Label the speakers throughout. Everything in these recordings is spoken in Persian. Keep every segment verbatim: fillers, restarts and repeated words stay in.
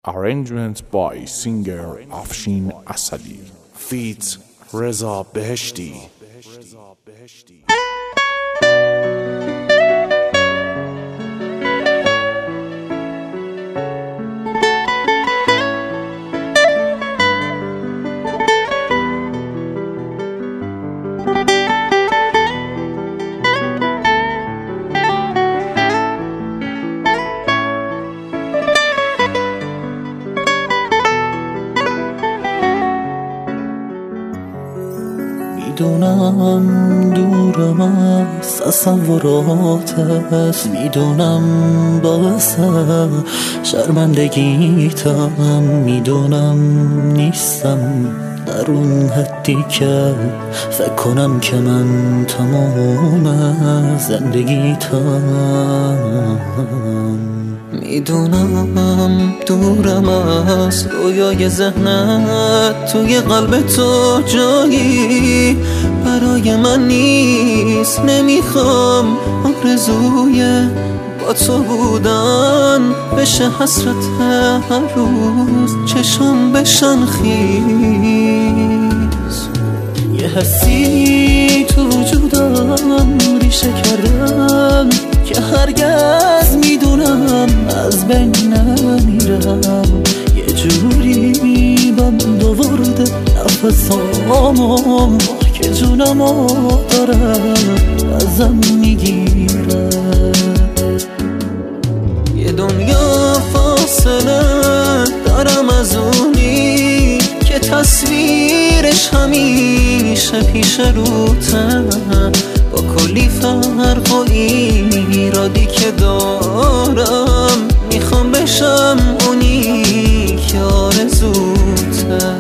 Speaker 1: Arrangement by singer Afshin Asadi. Feat Reza Beheshti.
Speaker 2: میدونم دورم از تصوراتت، میدونم باعث شرمندگیتم، میدونم نیستم در اون حدی که فکر کنم که من تمام زندگیتم. میدونم دورم از رویای ذهنت، توی قلب تو جایی برای من نیست. نمیخوام آرزوی با تو بودن بشه حسرت هر روز، چشم بشن خیز. یه حسی تو وجودم ریشه کردم که هرگز میدونم از بین نمیرم. یه جوری بند آورده نفسامو که جونمو دارم ازم میگیره. یه دنیا فاصله دارم از اونی که تصویرش همیشه پیش روته، با کلی فرق و ایرادی که دارم میخوام بشم اونی که آرزوته.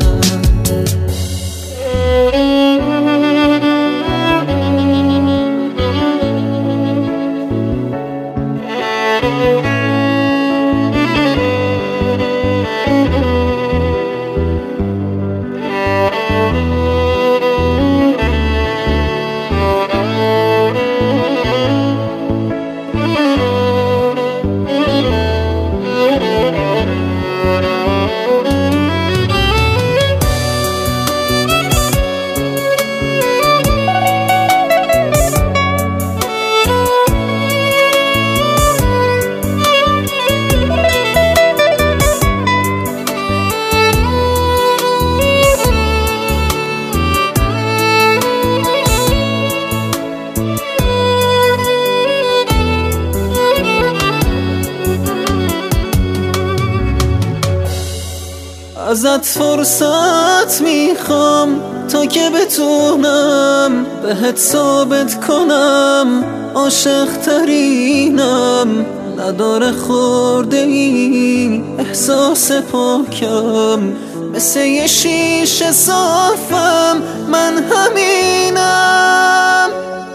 Speaker 2: ازت فرصت میخوام تا که بتونم بهت ثابت کنم عاشق ترینم. نداره خورده ای احساس پاکم، مثل یه شیشه صافم من همینم.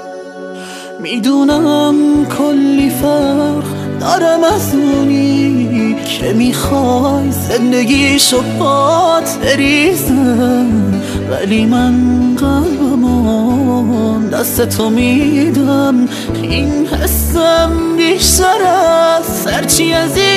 Speaker 2: میدونم کلی فرق دارم از اونی که میخوای زندگیشو پات بریزم، ولی من قلبمو دست تو میدم. این حسم بیشتر از هرچی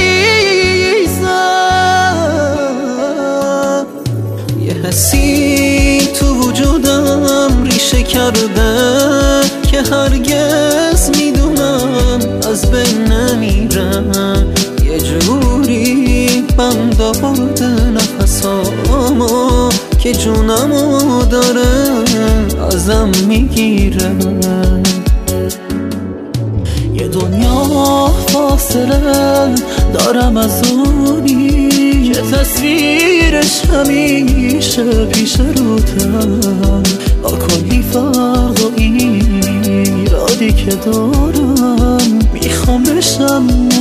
Speaker 2: عزیزم. یه حسی تو وجودم ریشه کرده که هرگز میدونم از بین نمیرم. یه جوری بند آورده نفسامو که جونمو داره ازم میگیره. یه دنیا فاصله دارم از اونی که تصویرش همیشه پیش روتم، با کلی فرق و ایرادی که دارم میخوام بشم